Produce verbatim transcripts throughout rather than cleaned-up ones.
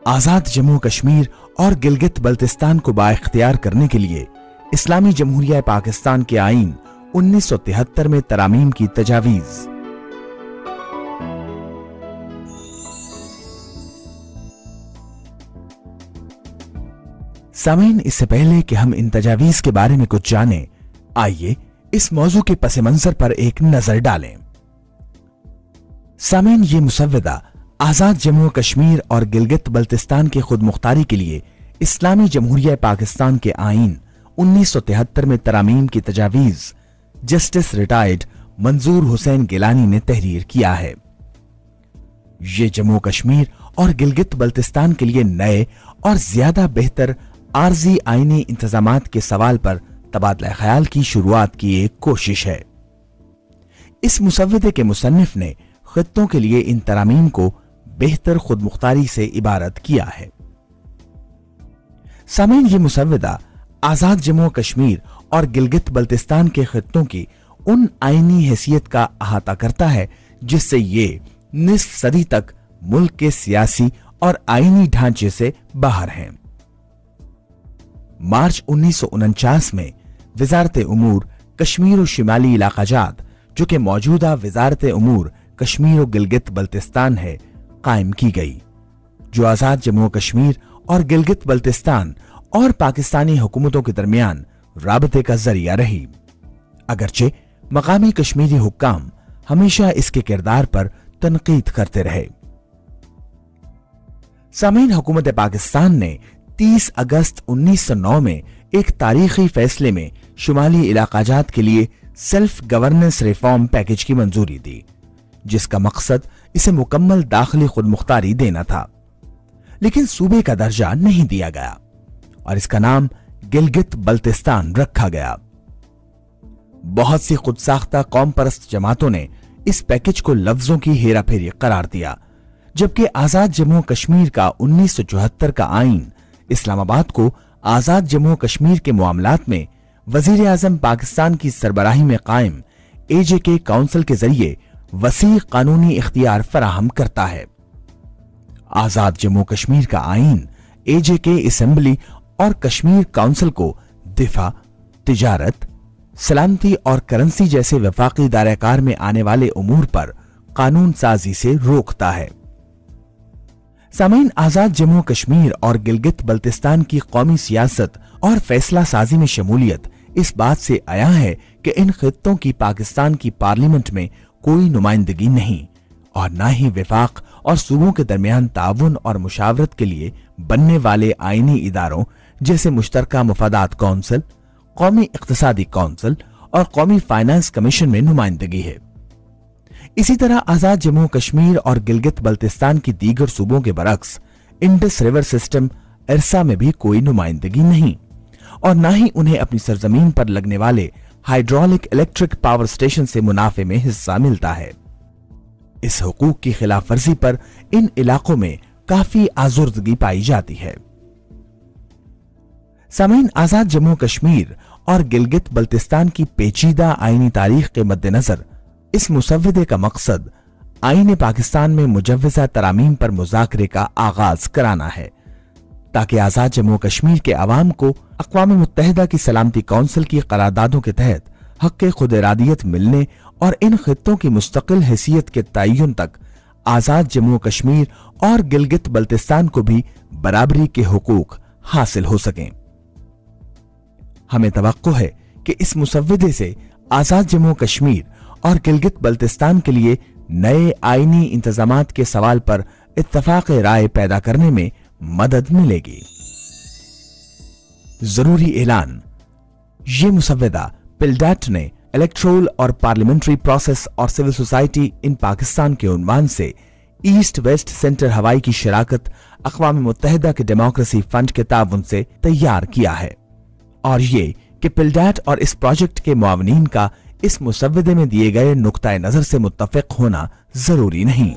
آزاد جموں کشمیر اور گلگت بلتستان کو بااختیار کرنے کے لیے اسلامی جمہوریہ پاکستان کے آئین انیس سو تہتر میں ترامیم کی تجاویز۔ سامعین، اس سے پہلے کہ ہم ان تجاویز کے بارے میں کچھ جانیں، آئیے اس موضوع کے پس منظر پر ایک نظر ڈالیں۔ سامعین، یہ مسودہ آزاد جموں کشمیر اور گلگت بلتستان کے خود مختاری کے لیے اسلامی جمہوریہ پاکستان کے آئین انیس سو تہتر میں ترامیم کی تجاویز جسٹس ریٹائرڈ منظور حسین گیلانی نے تحریر کیا ہے۔ یہ جموں کشمیر اور گلگت بلتستان کے لیے نئے اور زیادہ بہتر عارضی آئینی انتظامات کے سوال پر تبادلہ خیال کی شروعات کی ایک کوشش ہے۔ اس مسودے کے مصنف نے خطوں کے لیے ان ترامیم کو بہتر خود مختاری سے عبارت کیا ہے۔ سامعین، یہ مسودہ آزاد جموں کشمیر اور گلگت بلتستان کے خطوں کی ان آئینی حیثیت کا احاطہ کرتا ہے جس سے یہ نصف صدی تک ملک کے سیاسی اور آئینی ڈھانچے سے باہر ہیں۔ مارچ انیس سو انچاس میں وزارت امور کشمیر و شمالی علاقہ جات، جو کہ موجودہ وزارت امور کشمیر و گلگت بلتستان ہے، قائم کی گئی، جو آزاد جموں کشمیر اور گلگت بلتستان اور پاکستانی حکومتوں کے درمیان رابطے کا ذریعہ رہی، اگرچہ مقامی کشمیری حکام ہمیشہ اس کے کردار پر تنقید کرتے رہے۔ سامعین، حکومت پاکستان نے تیس اگست انیس سو نو میں ایک تاریخی فیصلے میں شمالی علاقہ جات کے لیے سیلف گورننس ریفارم پیکج کی منظوری دی، جس کا مقصد اسے مکمل داخلی خود مختاری دینا تھا، لیکن صوبے کا درجہ نہیں دیا گیا اور اس کا نام گلگت بلتستان رکھا گیا۔ بہت سی خود ساختہ قوم پرست جماعتوں نے اس پیکج کو لفظوں کی ہیرا پھیری قرار دیا، جبکہ آزاد جموں کشمیر کا انیس سو چوہتر کا آئین اسلام آباد کو آزاد جموں کشمیر کے معاملات میں وزیر اعظم پاکستان کی سربراہی میں قائم اے جے کے کونسل کے ذریعے وسیع قانونی اختیار فراہم کرتا ہے۔ آزاد جموں کشمیر کا آئین اے جے کے اسمبلی اور کشمیر کونسل کو دفاع، تجارت، سلامتی اور کرنسی جیسے وفاقی دائرہ کار میں آنے والے امور پر قانون سازی سے روکتا ہے۔ سامعین، آزاد جموں کشمیر اور گلگت بلتستان کی قومی سیاست اور فیصلہ سازی میں شمولیت اس بات سے آیا ہے کہ ان خطوں کی پاکستان کی پارلیمنٹ میں کوئی نمائندگی نہیں اور نہ ہی وفاق اور صوبوں کے درمیان تعاون اور مشاورت کے لیے بننے والے آئینی اداروں جیسے مشترکہ مفادات کونسل، قومی اقتصادی کونسل اور قومی فائنانس کمیشن میں نمائندگی ہے۔ اسی طرح آزاد جموں کشمیر اور گلگت بلتستان کی دیگر صوبوں کے برعکس انڈس ریور سسٹم ارسا میں بھی کوئی نمائندگی نہیں اور نہ ہی انہیں اپنی سرزمین پر لگنے والے ہائیڈرولک الیکٹرک پاور سٹیشن سے منافع میں حصہ ملتا ہے۔ اس حقوق کی خلاف ورزی پر ان علاقوں میں کافی آزردگی پائی جاتی ہے۔ سامعین، آزاد جموں کشمیر اور گلگت بلتستان کی پیچیدہ آئینی تاریخ کے مد نظر اس مسودے کا مقصد آئین پاکستان میں مجوزہ ترامیم پر مذاکرے کا آغاز کرانا ہے، تاکہ آزاد جموں کشمیر کے عوام کو اقوام متحدہ کی سلامتی کونسل کی قراردادوں کے تحت حق خود ارادیت ملنے اور ان خطوں کی مستقل حیثیت کے تعین تک آزاد جموں کشمیر اور گلگت بلتستان کو بھی برابری کے حقوق حاصل ہو سکیں۔ ہمیں توقع ہے کہ اس مسودے سے آزاد جموں کشمیر اور گلگت بلتستان کے لیے نئے آئینی انتظامات کے سوال پر اتفاق رائے پیدا کرنے میں مدد ملے گی۔ ضروری اعلان: یہ مسودہ پلڈیٹ نے الیکٹرول اور پارلیمنٹری پروسیس اور سول سوسائٹی ان پاکستان کے عنوان سے ایسٹ ویسٹ سینٹر ہوائی کی شراکت اقوام متحدہ کے ڈیموکریسی فنڈ کے تعاون سے تیار کیا ہے، اور یہ کہ پلڈیٹ اور اس پروجیکٹ کے معاونین کا اس مسودے میں دیے گئے نقطہ نظر سے متفق ہونا ضروری نہیں۔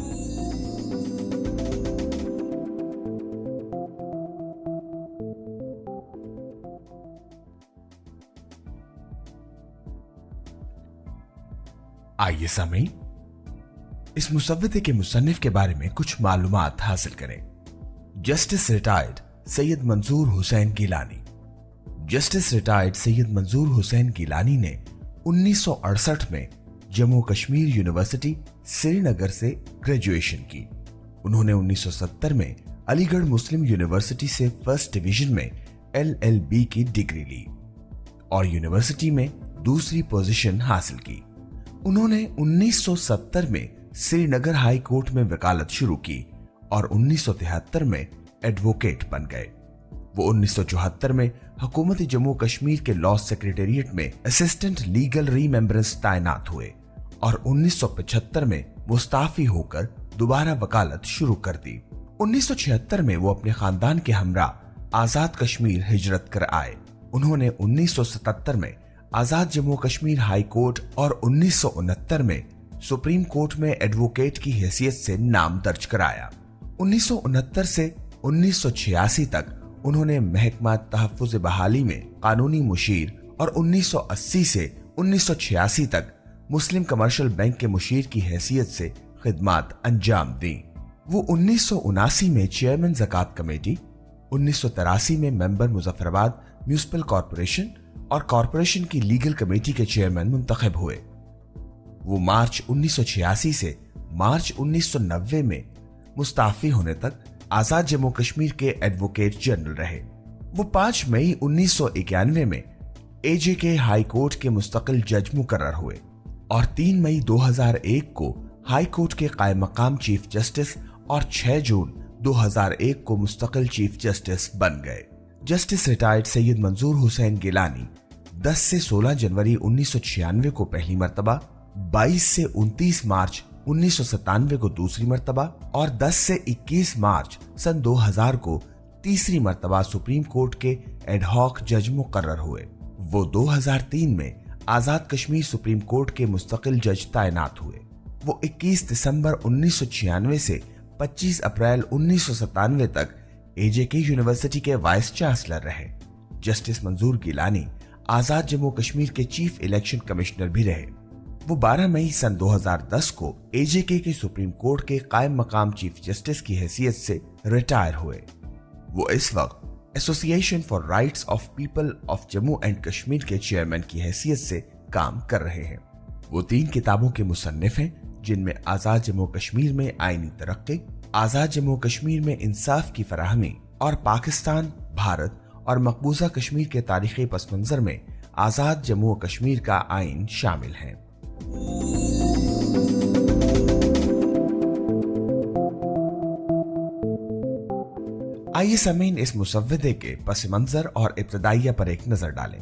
آئیے سامعین، اس مسودے کے مصنف کے بارے میں کچھ معلومات حاصل کریں، justice retired Syed Manzoor Hussain Gilani. Justice retired Syed Manzoor Hussain Gilani ने उन्नीस सौ अड़सठ में जम्मू कश्मीर यूनिवर्सिटी श्रीनगर से ग्रेजुएशन की। उन्होंने उन्नीस सौ सत्तर में अलीगढ़ मुस्लिम यूनिवर्सिटी से फर्स्ट डिवीजन में एल एल बी की डिग्री ली और यूनिवर्सिटी में दूसरी पोजीशन हासिल की। उन्होंने उन्नीस सौ सत्तर में श्रीनगर हाई कोर्ट में वकालत शुरू की और उन्नीस सौ तिहत्तर में एडवोकेट बन गए। वो उन्नीस सौ चौहत्तर में हुकूमत जम्मू कश्मीर के लॉ सेक्रेटेरिएट में असिस्टेंट लीगल रिमेम्बरेंस तैनात हुए और उन्नीस सौ पचहत्तर में मुस्ताफी होकर दोबारा वकालत शुरू कर दी। उन्नीस सौ छिहत्तर में वो अपने खानदान के हमरा आजाद कश्मीर हिजरत कर आए। उन्होंने उन्नीस सौ सतहत्तर में आजाद जम्मू कश्मीर हाई कोर्ट और उन्नीस सौ उनहत्तर में सुप्रीम कोर्ट में एडवोकेट की हैसियत से नाम दर्ज कराया। उन्नीस सौ उनहत्तर से उन्नीस सौ छियासी तक उन्होंने महकमा तहफ्फुज़ बहाली में कानूनी मुशीर और उन्नीस सौ अस्सी से उन्नीस सौ छियासी तक मुस्लिम कमर्शियल बैंक के मुशीर की हैसियत से खिदमात अंजाम दी। वो उन्नीस सौ उनासी में चेयरमैन ज़कात कमेटी, उन्नीस सौ तिरासी में मेंबर मुजफ्फराबाद म्यूनिसिपल कॉरपोरेशन और कॉरपोरेशन की लीगल कमेटी के चेयरमैन मुंतखब हुए। वो मार्च उन्नीस सौ छियासी से मार्च उन्नीस सौ नब्बे में मुस्ताफी होने तक आजाद जम्मू कश्मीर के एडवोकेट जनरल रहे। वो पाँच मई उन्नीस सौ इक्यानवे में ए जे के हाई कोर्ट के मुस्तकिल जज मुकर्रर हुए और तीन मई दो हज़ार एक को हाई कोर्ट के कायम मकाम चीफ जस्टिस और छह जून दो हज़ार एक को मुस्तकिल चीफ जस्टिस बन गए। जस्टिस रिटायर्ड सैयद मंजूर हुसैन गिलानी दस से सोलह जनवरी उन्नीस सौ छियानवे को पहली मर्तबा, बाईस से उनतीस मार्च उन्नीस सौ सत्तानवे को दूसरी मर्तबा और दस से इक्कीस मार्च सन दो हज़ार को तीसरी मर्तबा सुप्रीम कोर्ट के एडहॉक जज मुकर्रर हुए। वो दो हज़ार तीन में आजाद कश्मीर सुप्रीम कोर्ट के मुस्तकिल जज तैनात हुए। वो इक्कीस दिसंबर उन्नीस सौ छियानवे से पच्चीस अप्रैल उन्नीस सौ सत्तानवे तक ए जे के यूनिवर्सिटी के वाइस चांसलर रहे। जस्टिस मंजूर गिलानी आजाद जम्मू कश्मीर के चीफ इलेक्शन कमिश्नर भी रहे। वो बारह मई सन दो हज़ार दस को ए जे के के सुप्रीम कोर्ट के कायम मकाम चीफ जस्टिस की हैसियत से रिटायर हुए। वो इस वक्त association for rights of people of Jammu and Kashmir के चेयरमैन की हैसियत से काम कर रहे हैं। वो तीन किताबों के मुसन्निफ हैं, जिनमें आजाद जम्मू कश्मीर में आईनी तरक्की, आजाद जम्मू कश्मीर में इंसाफ की फराहमी और पाकिस्तान, भारत और मकबूजा कश्मीर के तारीखी पस मंजर में आजाद जम्मू कश्मीर का आइन शामिल है। आइए सामीन इस मुसव्वदे के पस मंजर और इब्तदाइया पर एक नजर डालें।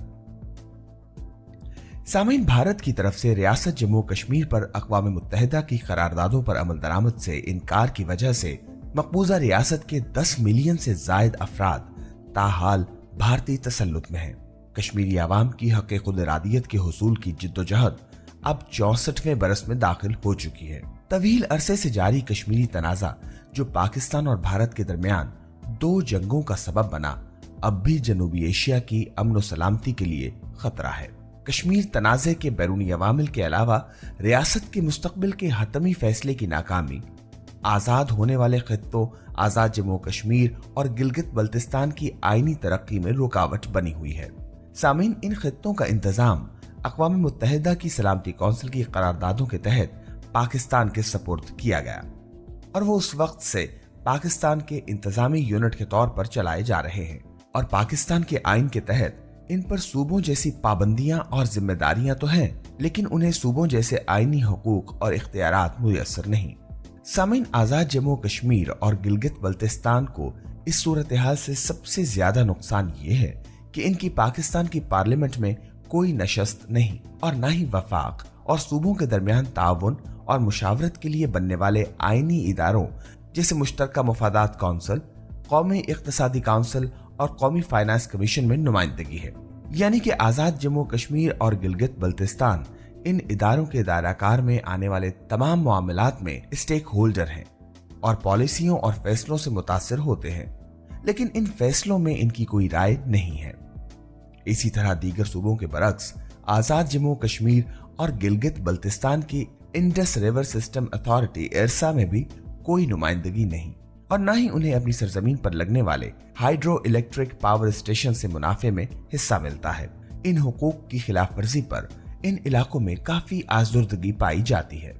सामीन, भारत की तरफ से रियासत जम्मू कश्मीर पर अक़वाम मुत्तहिदा की करारदादों पर अमल दरामद से इनकार की वजह से मकबूजा रियासत के दस मिलियन से जायद अफराद ताहाल भारतीय तसल्लुत में हैं। कश्मीरी आवाम की हक़ खुद इरादियत के हुसूल की जिद्दोजहद अब चौसठवें बरस में दाखिल हो चुकी है। तवील अरसे से जारी कश्मीरी तनाज़ा, जो पाकिस्तान और भारत के दरमियान दो जंगों का सबब बना, अब भी जनूबी एशिया की अमन व सलामती के लिए खतरा है। कश्मीर तनाज़े के बैरूनी अवामिल के अलावा रियासत के मुस्तकबिल के हतमी फैसले की नाकामी, आजाद होने वाले खित्तों आजाद जम्मू कश्मीर और गिलगित बल्तिस्तान की आईनी तरक्की में रुकावट बनी हुई है। सामीन, इन खित्तों का इंतजाम अक़वाम मुत्तहिदा की सलामती कौंसिल की करारदादों के तहत पाकिस्तान के सपुर्द किया गया और वो उस वक्त से पाकिस्तान के इंतजामी यूनिट के तौर पर चलाए जा रहे हैं और पाकिस्तान के आइन के तहत इन पर सूबों जैसी पाबंदियां और जिम्मेदारियां तो हैं, लेकिन उन्हें सूबों जैसे आईनी हुकूक और इख्तियारात मुयस्सर नहीं। सामीन, आजाद जम्मू कश्मीर और गिलगित बल्तिस्तान को इस सूरत हाल से सबसे ज्यादा नुकसान ये है कि इनकी पाकिस्तान की पार्लियामेंट में कोई नशस्त नहीं और न ही वफाक और सूबों के दरमियान ताउन और मुशावरत के लिए बनने वाले आईनी इदारों जैसे मुश्तरका मुफादात काउंसिल, कौमी इक्तिसादी काउंसिल और कौमी फाइनेंस कमीशन में नुमाइंदगी है। यानी कि आजाद जम्मू कश्मीर और गिलगित बल्तिस्तान इन इदारों के दायराकार में आने वाले तमाम मामलात में स्टेक होल्डर हैं और पॉलिसियों और फैसलों से मुतासिर होते हैं, लेकिन इन फैसलों में इनकी कोई राय नहीं है। इसी तरह दीगर सूबों के बरक्स आजाद जम्मू कश्मीर और गिलगित बल्तिस्तान की Indus river system authority IRSA में भी कोई नुमाइंदगी नहीं और न ही उन्हें अपनी सरजमीन पर लगने वाले हाइड्रो इलेक्ट्रिक पावर स्टेशन से मुनाफे में हिस्सा मिलता है। इन हुकूक की खिलाफ वर्जी पर इन इलाकों में काफी आज़ुर्दगी पाई जाती है।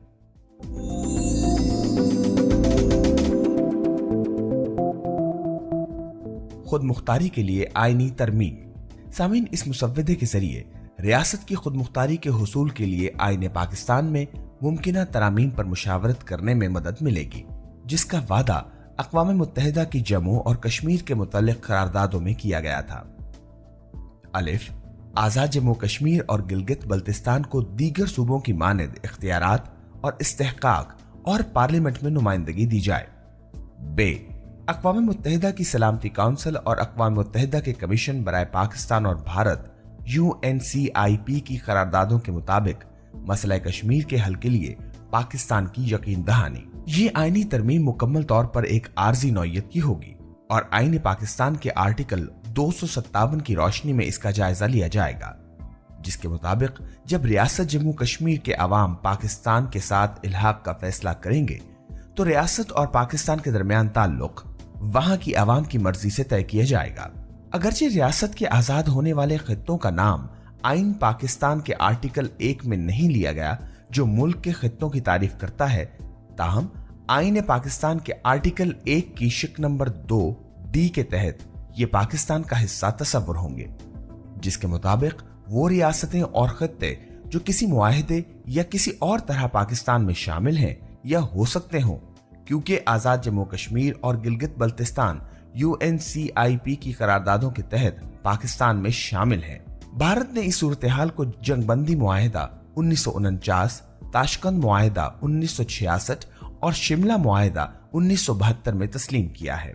खुद मुख्तारी के लिए आईनी तरमीम। सामीन, इस मुसव्वदे के जरिए रियासत की खुद मुख्तारी के हुसूल के लिए आईन पाकिस्तान में मुमकिना तरामीम पर मुशावरत करने में मदद मिलेगी, जिसका वादा अक़वाम मुत्तहिदा की जम्मू और कश्मीर के मुतल्लिक़ करारदादों में किया गया था। अलिफ, आज़ाद जम्मू कश्मीर और गिलगित बल्तिस्तान को दीगर सूबों की मानद इख्तियारात और इस्तेहकाक और पार्लियामेंट में नुमाइंदगी दी जाए। बे, अक़वाम मुत्तहिदा की सलामती काउंसिल और अक़वाम मुत्तहिदा के कमीशन बराए पाकिस्तान और Bharat U N C I P की करारदादों के मुताबिक मसला कश्मीर के हल के लिए पाकिस्तान की यकीन दहानी। ये आईनी तरमीम मुकम्मल तौर पर एक आर्जी नौयत की होगी और आईन पाकिस्तान के आर्टिकल दो सौ सत्तावन की रोशनी में इसका जायजा लिया जाएगा, जिसके मुताबिक जब रियासत जम्मू कश्मीर के अवाम पाकिस्तान के साथ इल्हाक का फैसला करेंगे तो रियासत और पाकिस्तान के दरमियान ताल्लुक वहां की अवाम की मर्जी से तय किया जाएगा। अगरचे रियासत के आजाद होने वाले खित्तों का नाम आईन पाकिस्तान के आर्टिकल एक में नहीं लिया गया जो मुल्क के खित्तों की तारीफ करता है, ताहम आईन पाकिस्तान के आर्टिकल एक की शिक नंबर दो डी के तहत ये पाकिस्तान का हिस्सा तस्वुर होंगे, जिसके मुताबिक वो रियासतें और खित्ते जो किसी मुआहिदे या किसी और तरह पाकिस्तान में शामिल हैं या हो सकते हों, क्योंकि आजाद जम्मू कश्मीर और Gilgit Baltistan U N C I P की करारदादों के तहत पाकिस्तान में शामिल हैं। भारत ने इस सूरत हाल को जंगबंदी मुआहिदा उन्नीस सौ उनचास, ताशकंद मुआहिदा उन्नीस सौ छियासठ और शिमला मुआहिदा उन्नीस सौ बहत्तर में तस्लीम किया है।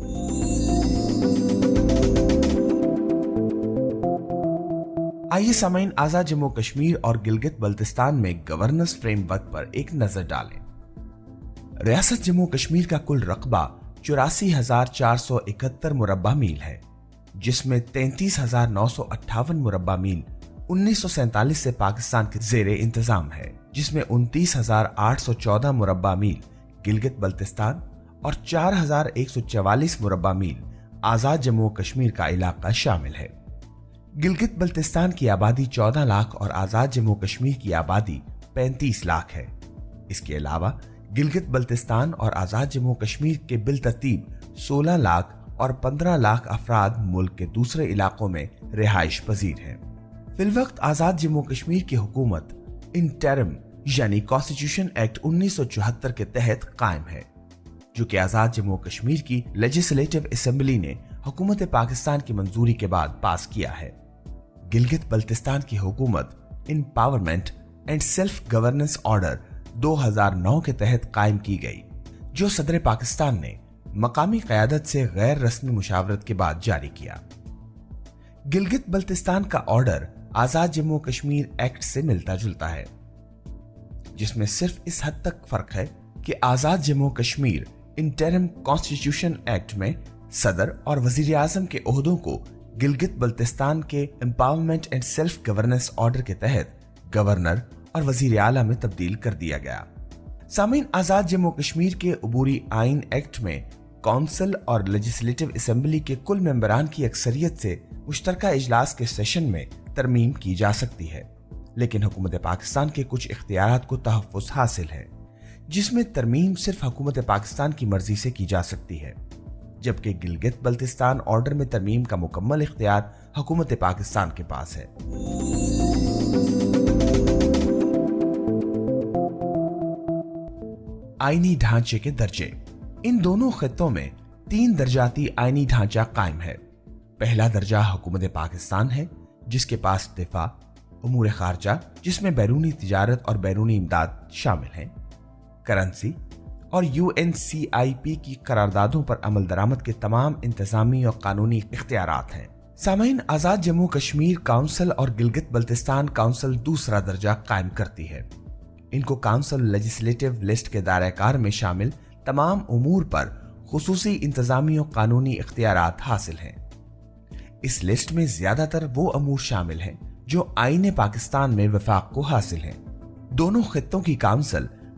आइए सामाइन, आजाद जम्मू कश्मीर और गिलगित बल्तिस्तान में गवर्नेंस फ्रेमवर्क पर एक नजर डालें। रियासत जम्मू कश्मीर का कुल रकबा चौरासी हजार चार सौ इकहत्तर मुरब्बा मील है, जिसमें तैंतीस हजार नौ सौ अट्ठावन मुरब्बा मील उन्नीस सौ सैंतालीस से पाकिस्तान के जेरे इंतजाम है, जिसमें उनतीस हजार आठ सौ चौदह मुरब्बा मील गिलगित बल्तिस्तान और चार हजार एक सौ चवालीस मुरब्बा मील आजाद जम्मू कश्मीर का इलाका शामिल है। गिलगित बल्तिस्तान की आबादी चौदह लाख और आजाद जम्मू कश्मीर की आबादी पैंतीस लाख है। इसके अलावा गिलगित बल्तिस्तान और आजाद जम्मू कश्मीर के बिलतरतीब सोलह लाख और पंद्रह लाख अफराद मुल्क के दूसरे इलाकों में रिहाइश पजीर हैं। फिलवक्त आजाद जम्मू कश्मीर की हुकूमत इंटरिम यानी कॉन्स्टिट्यूशन एक्ट उन्नीस सौ चौहत्तर के तहत कायम है, जो कि आजाद जम्मू कश्मीर की लेजिस्लेटिव असेंबली ने हुकूमत पाकिस्तान की मंजूरी के बाद पास किया है। गिलगित बल्तिस्तान की हुकूमत empowerment and self governance order दो हज़ार नौ के तहत कायम की गई, जो सदर पाकिस्तान ने मकामी क़यादत से गैर रस्मी मुशावरत के बाद जारी किया। गिलगित बल्तिस्तान का ऑर्डर आजाद जम्मू कश्मीर एक्ट से मिलता जुलता है, जिसमें सिर्फ इस हद तक फर्क है कि Azad Jammu Kashmir interim constitution act में सदर और वजीर आजम के ओहदों को गिलगित बल्तिस्तान के empowerment and self governance order के तहत गवर्नर और वजीर आला में तब्दील कर दिया गया। सामीन, आजाद जम्मू कश्मीर के अबूरी आइन एक्ट में काउंसिल और लेजिस्लेटिव असेंबली के कुल मेंबरान की अक्सरियत से मुश्तरका इजलास के सेशन में तरमीम की जा सकती है, लेकिन हुकूमत पाकिस्तान के कुछ इख्तियारात को तहफ़्फ़ुज़ हासिल है, जिसमें तरमीम सिर्फ हुकूमत पाकिस्तान की मर्जी से की जा सकती है, जबकि गिलगित बल्तिस्तान ऑर्डर में तरमीम का मुकम्मल इख्तियार हुकूमत पाकिस्तान के पास है। आईनी ढांचे के दर्जे। इन दोनों खित्तों में तीन दर्जाती आईनी ढांचा कायम है। पहला दर्जा हुकूमत पाकिस्तान है, जिसके पास दिफा, उमूर खारजा जिसमें बैरूनी तिजारत और बैरूनी इमदाद शामिल हैं, करेंसी और U N C I P की करारदादों पर अमल दरामद के तमाम इंतजामी और कानूनी इख्तियारात हैं। सामीन, आजाद जम्मू कश्मीर काउंसिल और गिलगित बल्तिस्तान काउंसिल दूसरा दर्जा कायम करती है। इनको काउंसिल लेजिस्लेटिव लिस्ट के दायरे कार में शामिल तमाम उमूर पर खुसूसी इंतजामी और कानूनी इख्तियारात हासिल हैं। इस लिस्ट में ज्यादातर वो अमूर शामिल हैं जो आईने पाकिस्तान में वफाक को हासिल हैं। दोनों खित्तों की काउंसिल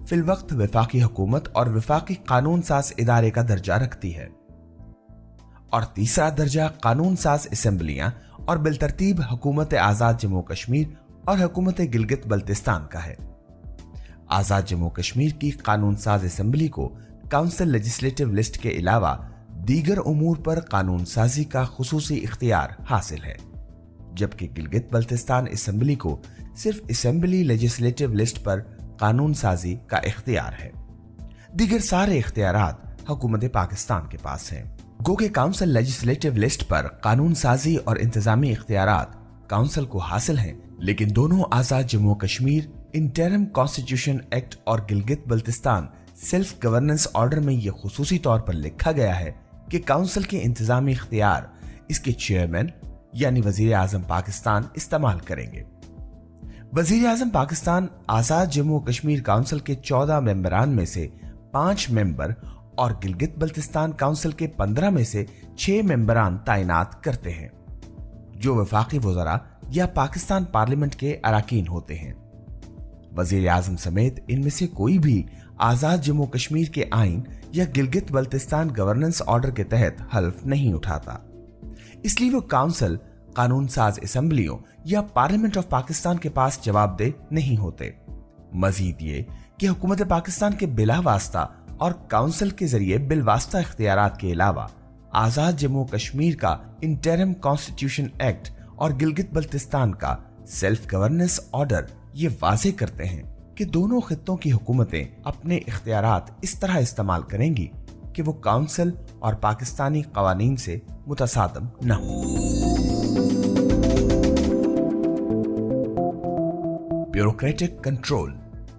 फिलवक्त वफाकी हुकूमत और वफाकी कानून साज इदारे का दर्जा रखती है, और तीसरा दर्जा कानून साज असेंबलियां और बिलतरतीब हुकूमत आजाद जम्मू कश्मीर और हुकूमत गिलगित बल्तिस्तान का है। आजाद जम्मू कश्मीर की कानून साज असेंबली को काउंसिल लेजिस्लेटिव लिस्ट के अलावा दीगर उमूर पर कानून साजी का खुसूसी इख्तियार हासिल है, जबकि गिलगित बल्तिस्तान असेंबली को सिर्फ असेंबली लेजिस्लेटिव लिस्ट पर कानून साजी का इख्तियार है। दीगर सारे इख्तियारात हुकूमत पाकिस्तान के पास हैं। गो के काउंसिल लेजिस्लेटिव लिस्ट पर कानून साजी और इंतजामी इख्तियारात काउंसिल को हासिल हैं, लेकिन दोनों Azad Jammu Kashmir interim constitution act और Gilgit Baltistan self governance order में यह खुसूसी तौर पर लिखा गया है कि काउंसिल के इंतजामी इख्तियार इसके चेयरमैन यानी वजीर आजम पाकिस्तान इस्तेमाल करेंगे। वजीर आजम पाकिस्तान आजाद जम्मू कश्मीर काउंसिल के चौदह मेंबरान में से पांच मेंबर और गिलगित बल्तिस्तान काउंसिल के पंद्रह में से छह मेंबरान तैनात करते हैं, जो वफाकी वज़रा या पाकिस्तान पार्लियामेंट के अरकान होते हैं। वजीर आजम समेत इनमें से कोई भी आजाद जम्मू कश्मीर के आइन या गिलगित बल्तिस्तान गवर्नेंस ऑर्डर के तहत हल्फ नहीं उठाता, इसलिए वो काउंसिल कानून साज असेंबलियों या पार्लियामेंट ऑफ पाकिस्तान के पास जवाबदेह नहीं होते। मजीद ये कि हुकूमत पाकिस्तान के बिला वास्ता और काउंसिल के जरिए बिलवास्ता इख्तियारात के अलावा आजाद जम्मू कश्मीर का इंटरिम कॉन्स्टिट्यूशन एक्ट और गिलगित बल्तिस्तान का सेल्फ गवर्नेंस ऑर्डर ये वाजे करते हैं कि दोनों खित्तों की हुकूमतें अपने इख्तियारात इस तरह इस्तेमाल करेंगी कि वो काउंसिल और पाकिस्तानी कवानीन से मुतसादम न हो। Bureaucratic control.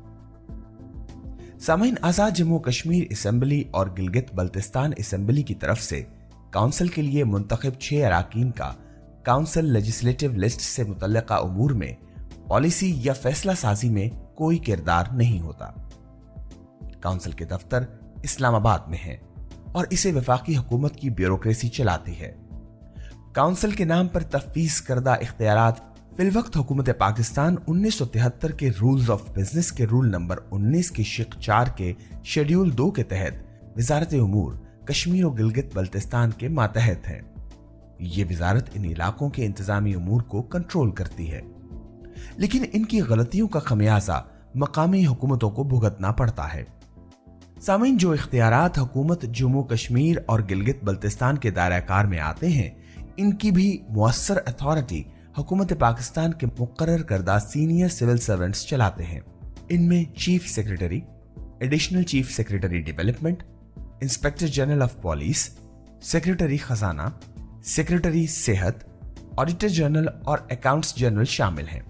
सामीन, आजाद जम्मू कश्मीर असेंबली और गिलगित बल्तिस्तान असेंबली की तरफ से काउंसिल के लिए मुंतखब छह अरकान का काउंसिल लेजिस्लेटिव लिस्ट से मुतल्लिका उमूर में पॉलिसी या फैसला साजी में कोई किरदार नहीं होता। काउंसिल के दफ्तर इस्लामाबाद में है और इसे वफाकी हुकूमत की ब्यूरोक्रेसी चलाती है। काउंसिल के नाम पर तफवीज करदा इख्तियारात फिलवक्त हुकूमत पाकिस्तान उन्नीस सौ तिहत्तर के रूल्स ऑफ बिजनेस के रूल नंबर उन्नीस की शिक चार के शेड्यूल दो के तहत वजारत उमूर कश्मीर और गिलगित बल्तिस्तान के मातहत है। ये वजारत इन इलाकों के इंतजामी उमूर को कंट्रोल करती है, लेकिन इनकी गलतियों का खमियाजा मकामी हुकूमतों को भुगतना पड़ता है। सामीन, जो इख्तियारात हुकूमत जम्मू कश्मीर और गिलगित बल्तिस्तान के दायरा कार में आते हैं, इनकी भी मुअस्सर अथॉरिटी हुकूमत पाकिस्तान के मुकर्रर करदा सीनियर सिविल सर्वेंट्स चलाते हैं। इनमें chief secretary, additional chief secretary development, inspector general of police, secretary खजाना, सेक्रेटरी सेहत, ऑडिटर जनरल और अकाउंट्स जनरल शामिल हैं।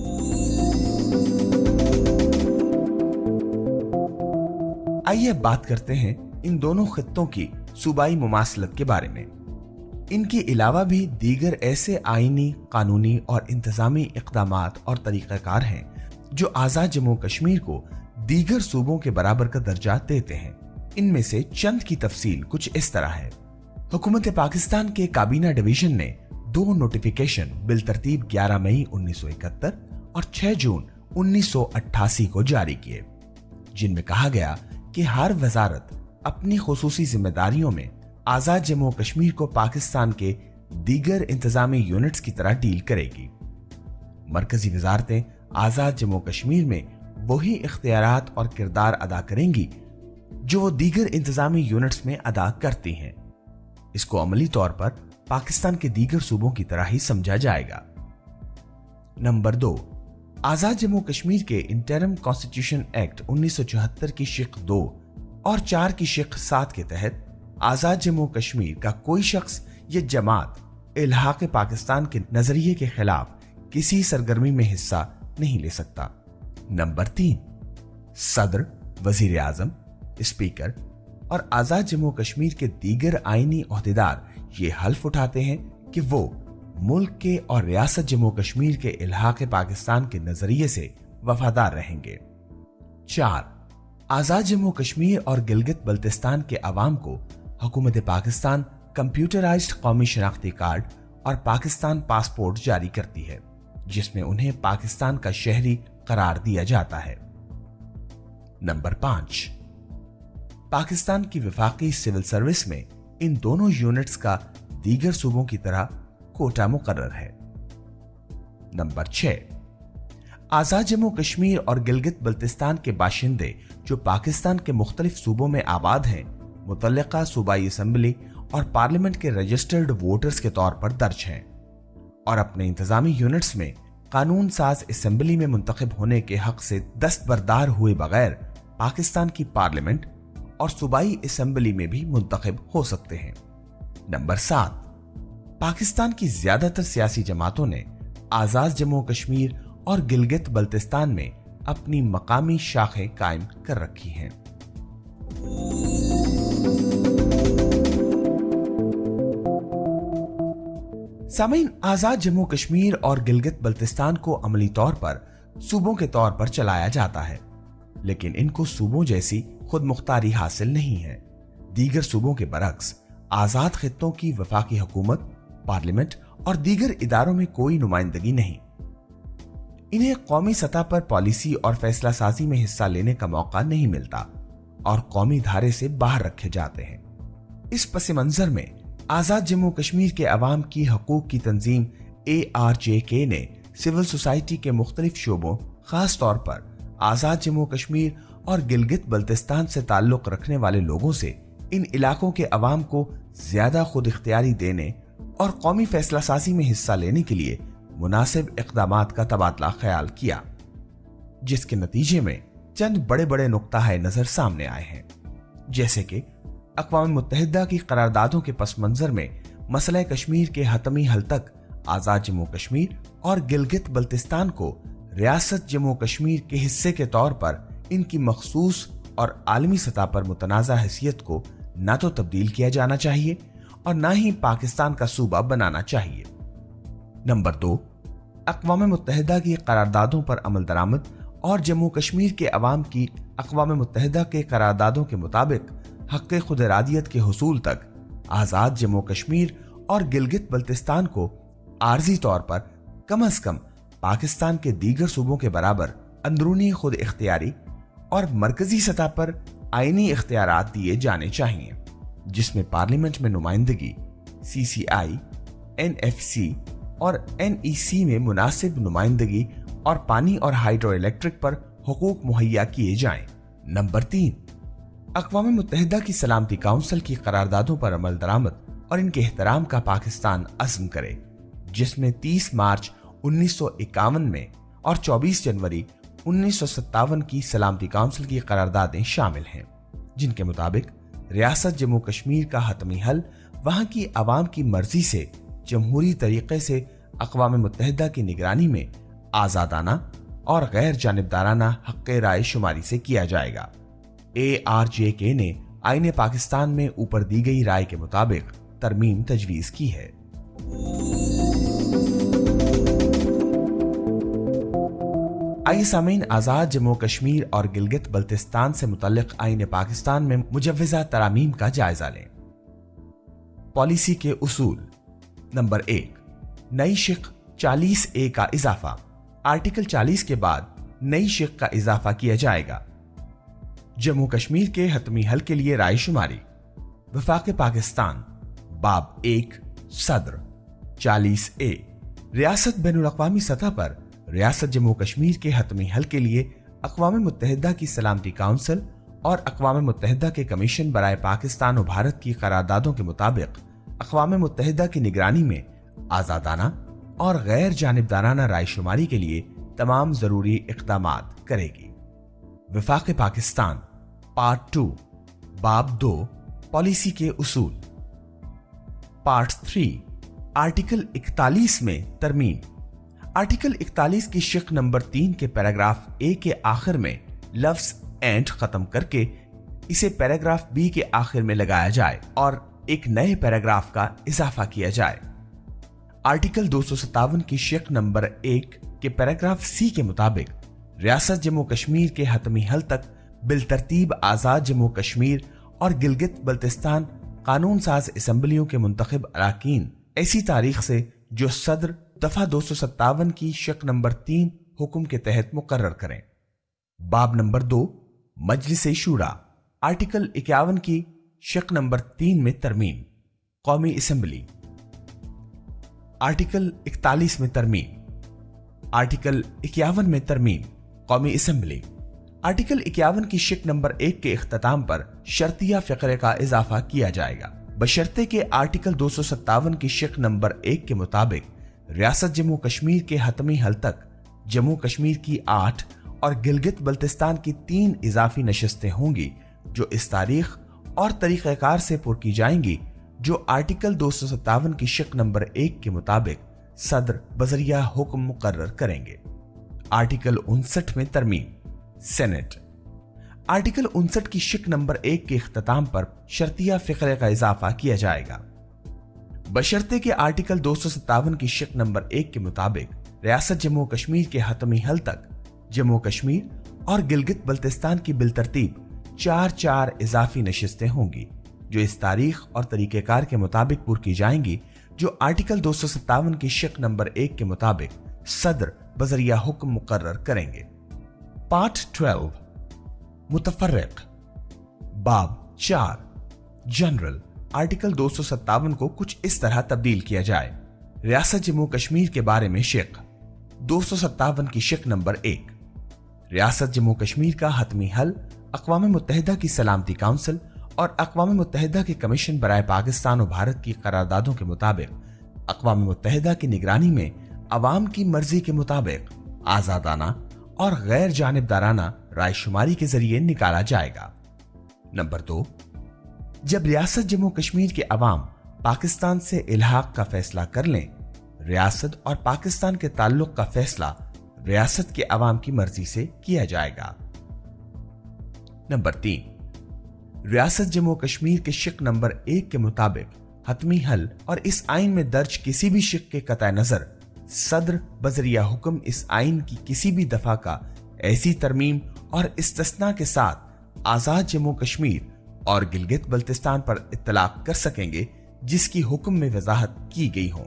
आइए बात करते हैं इन दोनों खित्तों की सूबाई मुमासलत के बारे में। इनके अलावा भी दीगर ऐसे आईनी, कानूनी और इंतजामी इक़दामात और तरीक़ाकार हैं जो आज़ाद जम्मू कश्मीर को दीगर सूबों के बराबर का दर्जा देते हैं। इनमें से चंद की तफसील कुछ इस तरह है। हुकूमत पाकिस्तान के काबीना डिवीजन ने दो नोटिफिकेशन बिलतरतीब ग्यारह मई उन्नीस सौ इकहत्तर और छह जून उन्नीस सौ अट्ठासी को जारी किए, जिनमें कहा गया कि हर वजारत अपनी खुसूसी जिम्मेदारियों में आजाद जम्मू कश्मीर को पाकिस्तान के दीगर इंतजामी यूनिट्स की तरह डील करेगी। मरकजी वजारतें आजाद जम्मू कश्मीर में वही इख्तियारात और किरदार अदा करेंगी जो वो दीगर इंतजामी यूनिट्स में अदा करती हैं। इसको अमली तौर पर पाकिस्तान के दीगर सूबों की तरह ही समझा जाएगा। नंबर दो, आजाद जम्मू कश्मीर के इंटरिम कॉन्स्टिट्यूशन एक्ट उन्नीस सौ चौहत्तर की शिक दो और चार की शिक सात के तहत आजाद जम्मू कश्मीर का कोई शख्स या जमात इल्हाक़ पाकिस्तान के नजरिए के खिलाफ किसी सरगर्मी में हिस्सा नहीं ले सकता। नंबर तीन, सदर, वजीर आजम, स्पीकर और आजाद जम्मू कश्मीर के दीगर आईनी ओहदेदार ये हल्फ उठाते हैं कि वो मुल्क के और रियासत जम्मू कश्मीर के इल्हाक़ पाकिस्तान के नजरिए से वफादार रहेंगे। चार, आजाद जम्मू कश्मीर और गिलगित बल्तिस्तान के अवाम को हुकूमत पाकिस्तान कंप्यूटराइज्ड कौमी शनाख्ती कार्ड और पाकिस्तान पासपोर्ट जारी करती है, जिसमें उन्हें पाकिस्तान का शहरी करार दिया जाता है। नंबर पांच, पाकिस्तान की वफाकी सिविल सर्विस में इन दोनों यूनिट्स का दीगर सूबों की तरह कोटा मुकर्रर है। नंबर छह, आजाद जम्मू कश्मीर और गिलगित बल्तिस्तान के बाशिंदे जो पाकिस्तान के मुख्तलिफ सूबों में आबाद हैं, मुतल्लिका सूबाई असम्बली और पार्लियामेंट के रजिस्टर्ड वोटर्स के तौर पर दर्ज हैं और अपने इंतजामी यूनिट्स में कानून साज असम्बली में मुंतखब होने के हक से दस्तबरदार हुए बगैर पाकिस्तान की पार्लियामेंट और सूबाई असम्बली में भी मुंतखब हो सकते हैं। नंबर सात, पाकिस्तान की ज्यादातर सियासी जमातों ने आजाद जम्मू कश्मीर और गिलगित बल्तिस्तान में अपनी मकामी शाखें कायम कर रखी हैं। सामीन, आजाद जम्मू कश्मीर और गिलगित बल्तिस्तान को अमली तौर पर सूबों के तौर पर चलाया जाता है, लेकिन इनको सूबों जैसी खुद मुख्तारी हासिल नहीं है। दीगर सूबों के बरक्स आजाद खित्तों की वफाकी हुकूमत, पार्लियामेंट और दीगर इदारों में कोई नुमाइंदगी नहीं। इन्हें कौमी सतह पर पॉलिसी और फैसला साजी में हिस्सा लेने का मौका नहीं मिलता और कौमी धारे से बाहर रखे जाते हैं। इस पस मंजर में आजाद जम्मू कश्मीर के अवाम की हकूक की तंजीम ए आर जे के ने सिविल सोसाइटी के मुख्तलिफ शोबों, खास तौर पर आजाद जम्मू कश्मीर और गिलगित बल्तिस्तान से ताल्लुक रखने वाले लोगों से इन इलाकों के अवाम को ज्यादा खुद इख्तियारी देने और कौमी फैसला साजी में हिस्सा लेने के लिए मुनासिब इक़दामात का तबादला ख्याल किया, जिसके नतीजे में चंद बड़े बड़े नुक्ता है नजर सामने आए हैं, जैसे कि अक़वाम मुत्तहिदा की करारदादों के पस मंजर में मसला कश्मीर के हतमी हल तक आजाद जम्मू कश्मीर और गिलगित बल्तिस्तान को रियासत जम्मू कश्मीर के हिस्से के तौर पर इनकी मखसूस और आलमी सतह पर मुतनाज़ा हैसियत को न तो तब्दील किया जाना चाहिए और न ही पाकिस्तान का सूबा बनाना चाहिए। नंबर दो, अक़वाम मुत्तहिदा की करारदादों पर अमल दरामद और जम्मू कश्मीर के अवाम की अक़वाम मुत्तहिदा के करारदादों के मुताबिक हक़ खुद इरादियत के हुसूल तक आज़ाद जम्मू कश्मीर और गिलगित बल्तिस्तान को आर्जी तौर पर कम अज कम पाकिस्तान के दीगर सूबों के बराबर अंदरूनी खुद इख्तियारी और मरकजी सतह पर आईनी इख्तियारात दिए जाने चाहिए, जिसमें पार्लियामेंट में नुमाइंदगी, सी सी आई, एन एफ सी और एन ई सी में मुनासिब नुमाइंदगी और पानी और हाइड्रो इलेक्ट्रिक पर हुकूक मुहैया किए जाएं। नंबर तीन, अक़वाम मुत्तहिदा की सलामती काउंसिल की करारदादों पर अमल दरामद और इनके एहतराम का पाकिस्तान अज़्म करे, जिसमें तीस मार्च उन्नीस सौ इक्यावन में और चौबीस जनवरी उन्नीस सौ सत्तावन की सलामती काउंसिल की करारदादें शामिल हैं, जिनके मुताबिक रियासत जम्मू कश्मीर का हतमी हल वहां की आवाम की मर्जी से जमहूरी तरीके से अक़वाम मुत्तहिदा की निगरानी में आज़ादाना और गैर जानिबदाराना हक़्क़े राय शुमारी से किया जाएगा। ए आर जे के ने आईने पाकिस्तान में ऊपर दी गई राय के मुताबिक तरमीम तजवीज की है। आइए सामीन, आजाद जम्मू कश्मीर और गिलगित बल्तिस्तान से मुतल्लिक आईने पाकिस्तान में मुजव्वज़ा तरामीम का जायजा लें। पॉलिसी के उसूल। नंबर एक, नई शिक चालीस ए का इजाफा। आर्टिकल चालीस के बाद नई शिक का इजाफा किया जाएगा। जम्मू कश्मीर के हतमी हल के लिए राय शुमारी। वफाक़े पाकिस्तान, बाब एक, सदर चालीस ए, रियासत बैनुल अक़वामी सतह पर रियासत जम्मू कश्मीर के हतमी हल के लिए अक़वाम मुत्तहिदा की सलामती काउंसिल और अक़वाम मुत्तहिदा के कमीशन बराए पाकिस्तान और भारत की करारदादों के मुताबिक अक़वाम मुत्तहिदा की निगरानी में आज़ादाना और गैर जानिबदाराना राय शुमारी के लिए तमाम जरूरी इक़दामात करेगी। वफाक़े पाकिस्तान, पार्ट टू, बाब दो, पॉलिसी के उसूल। पार्ट थ्री, आर्टिकल इकतालीस में तरमीम। आर्टिकल इकतालीस की शिक नंबर तीन के पैराग्राफ ए के आखिर में लफ्ज एंड खत्म करके इसे पैराग्राफ बी के आखिर में लगाया जाए और एक नए पैराग्राफ का इजाफा किया जाए। आर्टिकल दो सौ सत्तावन की शिक नंबर एक के पैराग्राफ सी के मुताबिक रियासत जम्मू कश्मीर के हतमी हल तक बिलतरतीब आजाद जम्मू कश्मीर और गिलगित बल्तिस्तान कानून साज असम्बलियों के मुंतखब अराकीन ऐसी तारीख से जो सदर दफा दो सौ सत्तावन की शिक नंबर तीन हुक्म के तहत मुकर्रर करें। बाब नंबर दो, मजलिस शूरा आर्टिकल इक्यावन की शिक नंबर तीन में तरमीम, कौमी असेंबली। आर्टिकल इकतालीस में तरमीम, आर्टिकल इक्यावन में तरमीम, कौमी असेंबली। आर्टिकल इक्यावन की शिक नंबर एक के इख्तिताम पर शर्तिया फ़िक्रे का इजाफा किया जाएगा, बशर्ते के आर्टिकल दो सौ सत्तावन की शिक नंबर एक के मुताबिक रियासत जम्मू कश्मीर के हतमी हल तक जम्मू कश्मीर की आठ और गिलगित बल्तिस्तान की तीन इजाफी नशिस्तें होंगी जो इस तारीख और तरीक़ेकार से पुर की जाएंगी जो आर्टिकल दो सौ सत्तावन की शिक नंबर एक के मुताबिक सदर बजरिया हुक्म मुकर्रर करेंगे। आर्टिकल उनसठ में तरमीम, सेनेट। आर्टिकल उनसठ की शिक नंबर एक के इख्तिताम पर शर्तिया फ़िक्रे का इजाफा किया जाएगा, बशर्ते के आर्टिकल दो सौ सत्तावन की शिक नंबर एक के मुताबिक रियासत जम्मू कश्मीर के हतमी हल तक जम्मू कश्मीर और गिलगित बल्तिस्तान की बिलतरतीब चार चार इजाफी नशिस्तें होंगी जो इस तारीख और तरीकेकार के मुताबिक पुर की जाएंगी जो आर्टिकल दो सौ सत्तावन की शिक नंबर एक के मुताबिक सदर बजरिया हुक्म मुकर्रर करेंगे। पार्ट ट्वेल्व, मुतफर्रिक, बाब चार, जनरल। आर्टिकल दो सौ सत्तावन को कुछ इस तरह तब्दील किया जाए। रियासत जम्मू कश्मीर के बारे में शिक दो सौ सत्तावन की शिक नंबर एक, रियासत जम्मू कश्मीर का हतमी हल अक़वाम मुत्तहिदा की सलामती काउंसिल और अक़वाम मुत्तहिदा के कमीशन बराए पाकिस्तान और भारत की करारदादों के मुताबिक अक़वाम मुत्तहिदा की निगरानी में अवाम की मर्जी के मुताबिक आजादाना और गैर जानिबदाराना रायशुमारी के जरिए निकाला जाएगा। नंबर दो, जब रियासत जम्मू कश्मीर के अवाम पाकिस्तान से इल्हाक का फैसला कर लें, रियासत और पाकिस्तान के ताल्लुक का फैसला रियासत के अवाम की मर्जी से किया जाएगा। नंबर तीन, रियासत जम्मू कश्मीर के शिक नंबर एक के मुताबिक हतमी हल और इस आइन में दर्ज किसी भी शिक के कतई नजर सदर बजरिया हुक्म इस आइन की किसी भी दफा का ऐसी तरमीम और इस्तिस्ना के साथ आजाद जम्मू कश्मीर और गिलगित बल्तिस्तान पर इत्तलाक कर सकेंगे जिसकी हुक्म में वजाहत की गई हो,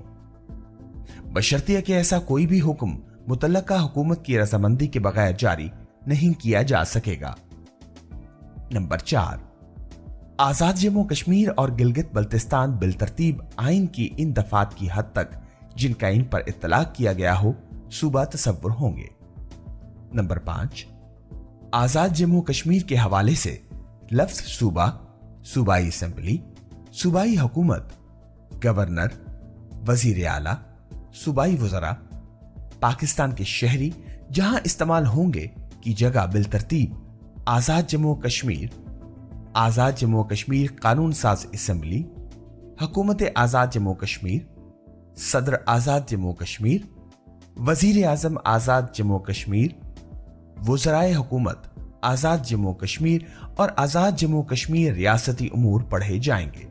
बशर्ते कि ऐसा कोई भी हुक्म मुतल्लका हुकूमत की रजामंदी के बगैर जारी नहीं किया जा सकेगा। नंबर चार, आजाद जम्मू कश्मीर और गिलगित बल्तिस्तान बिलतरतीब आइन की इन दफात की हद तक जिनका इन पर इत्तलाक किया गया हो सूबा तसव्वुर होंगे। नंबर पांच, आजाद जम्मू कश्मीर के हवाले से लफ्ज सूबा, सूबाई असेंबली, सूबाई हुकूमत, गवर्नर, वजीर आला, सूबाई वज़रा, पाकिस्तान के शहरी जहां इस्तेमाल होंगे की जगह बिलतरतीब आजाद जम्मू कश्मीर, आजाद जम्मू कश्मीर कानून साज असेंबली, हुकूमत आजाद जम्मू कश्मीर, सदर आजाद जम्मू कश्मीर, वजीर आजम आजाद जम्मू कश्मीर, वज़राए हुकूमत आजाद जम्मू कश्मीर और आजाद जम्मू कश्मीर रियासती उमूर पढ़े जाएंगे।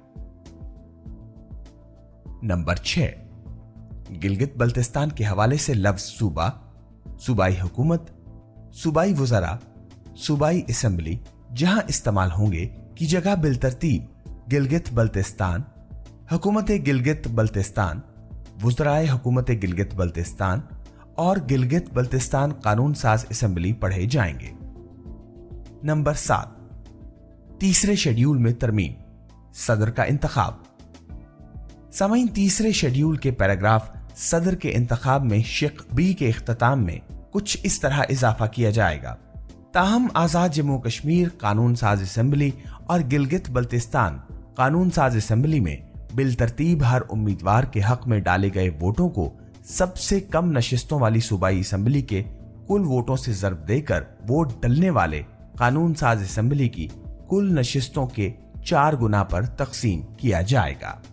नंबर छह, गिलगित बल्तिस्तान के हवाले से लफ्ज सूबा, सूबाई हुकूमत, सूबाई वज़रा, सूबाई असेंबली जहां इस्तेमाल होंगे की जगह बिलतरतीब गिलगित बल्तिस्तान, हुकूमत गिलगित बल्तिस्तान, वज़राए हुकूमत गिलगित बल्तिस्तान और गिलगित बल्तिस्तान कानून साज असेंबली पढ़े जाएंगे। नंबर सात, तीसरे शेड्यूल में तरमीम, सदर का इंतखाब। सामीन, तीसरे शेड्यूल के पैराग्राफ सदर के इंतखाब में शिक बी के इख्तिताम में कुछ इस तरह इजाफा किया जाएगा, ताहम आजाद जम्मू कश्मीर कानून साज असेंबली और गिलगित बल्तिस्तान कानून साज असेंबली में बिलतरतीब हर उम्मीदवार के हक में डाले गए वोटों को सबसे कम नशिस्तों वाली सूबाई असेंबली के कुल वोटों से ज़र्ब देकर वोट डलने वाले कानून साज असेंबली की कुल नशिस्तों के चार गुना पर तकसीम किया जाएगा।